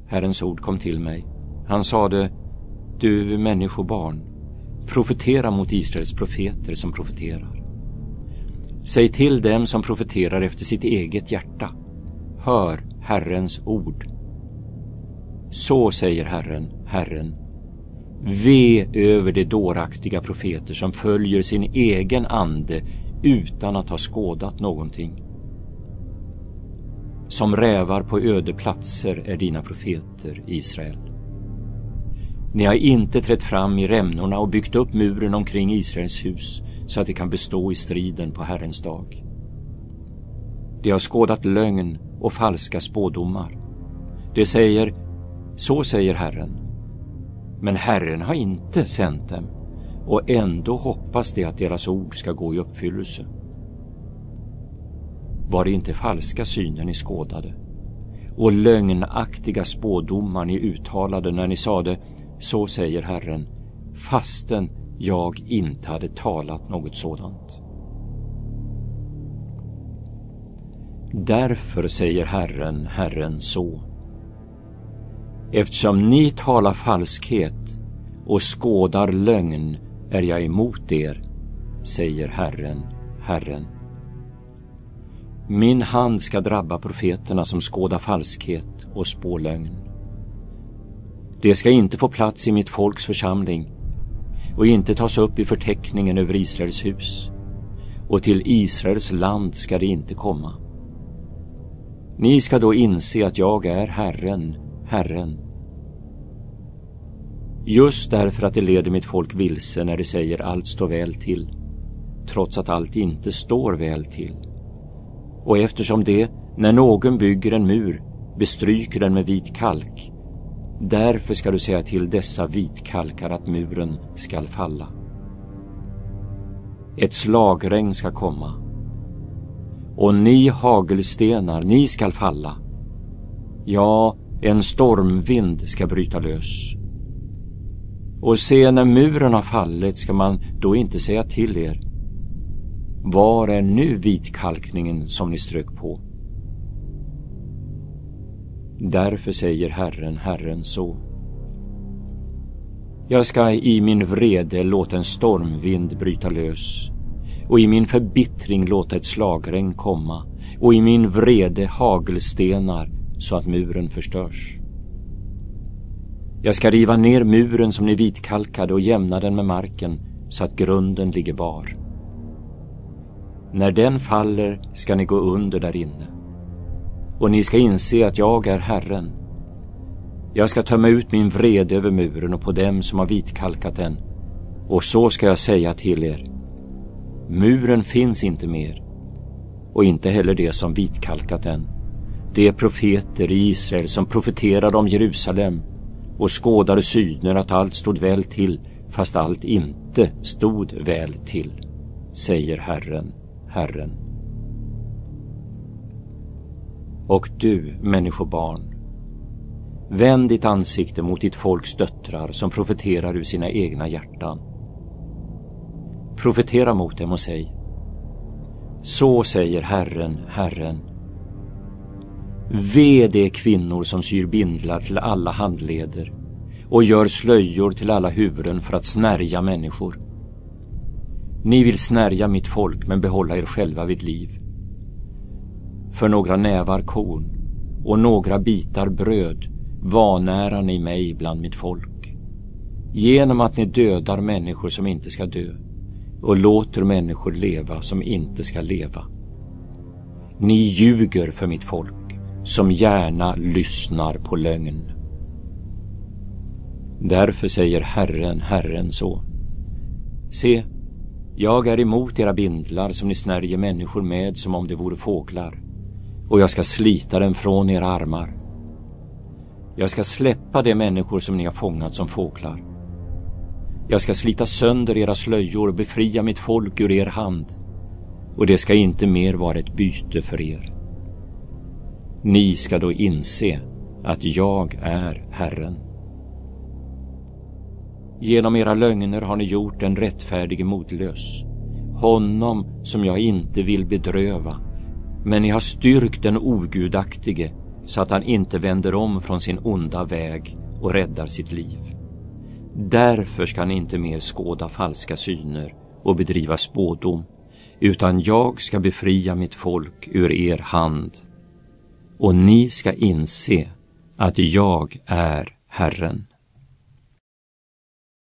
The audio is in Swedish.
Herrens ord kom till mig. Han sade: du människobarn, profetera mot Israels profeter som profeterar. Säg till dem som profeterar efter sitt eget hjärta: hör Herrens ord. Så säger Herren, Herren: ve över de dåraktiga profeter som följer sin egen ande utan att ha skådat någonting. Som rävar på öde platser är dina profeter, Israel. Ni har inte trätt fram i rämnorna och byggt upp muren omkring Israels hus så att det kan bestå i striden på Herrens dag. De har skådat lögn och falska spådomar. De säger: så säger Herren. Men Herren har inte sänt dem, och ändå hoppas de att deras ord ska gå i uppfyllelse. Var det inte falska syner ni skådade och lögnaktiga spådomar ni uttalade när ni sade: så säger Herren, fastän jag inte hade talat något sådant? Därför säger Herren, Herren så: eftersom ni talar falskhet och skådar lögn är jag emot er, säger Herren, Herren. Min hand ska drabba profeterna som skådar falskhet och spår lögn. Det ska inte få plats i mitt folks församling och inte tas upp i förteckningen över Israels hus, och till Israels land ska det inte komma. Ni ska då inse att jag är Herren, Herren. Just därför att det leder mitt folk vilse när det säger allt står väl till, trots att allt inte står väl till. Och eftersom det, när någon bygger en mur, bestryker den med vit kalk, därför ska du säga till dessa vitkalkar att muren skall falla. Ett slagregn ska komma, och ni hagelstenar, ni skall falla. Ja, en stormvind ska bryta lös. Och se, när muren har fallit ska man då inte säga till er: var är nu vitkalkningen som ni strök på? Därför säger Herren, Herren så: jag ska i min vrede låta en stormvind bryta lös, och i min förbittring låta ett slagregn komma, och i min vrede hagelstenar så att muren förstörs. Jag ska riva ner muren som ni vitkalkade och jämna den med marken så att grunden ligger bar. När den faller ska ni gå under där inne, och ni ska inse att jag är Herren. Jag ska tömma ut min vrede över muren och på dem som har vitkalkat den, och så ska jag säga till er: muren finns inte mer, och inte heller det som vitkalkat den. Det är profeter i Israel som profeterade om Jerusalem och skådade syner att allt stod väl till, fast allt inte stod väl till, säger Herren, Herren. Och du, människobarn, vänd ditt ansikte mot ditt folks döttrar som profeterar ur sina egna hjärtan. Profetera mot dem och säg: så säger Herren, Herren. Ve de kvinnor som syr bindlar till alla handleder och gör slöjor till alla huvuden för att snärja människor. Ni vill snärja mitt folk men behålla er själva vid liv. För några nävar korn och några bitar bröd vanärar ni mig bland mitt folk, genom att ni dödar människor som inte ska dö och låter människor leva som inte ska leva. Ni ljuger för mitt folk som gärna lyssnar på lögn. Därför säger Herren, Herren så: se, jag är emot era bindlar som ni snärjer människor med som om det vore fåglar, och jag ska slita dem från era armar. Jag ska släppa de människor som ni har fångat som fåglar. Jag ska slita sönder era slöjor och befria mitt folk ur er hand, och det ska inte mer vara ett byte för er. Ni ska då inse att jag är Herren. Genom era lögner har ni gjort den rättfärdige modlös, honom som jag inte vill bedröva, men ni har styrkt den ogudaktige så att han inte vänder om från sin onda väg och räddar sitt liv. Därför ska ni inte mer skåda falska syner och bedriva spådom, utan jag ska befria mitt folk ur er hand. Och ni ska inse att jag är Herren.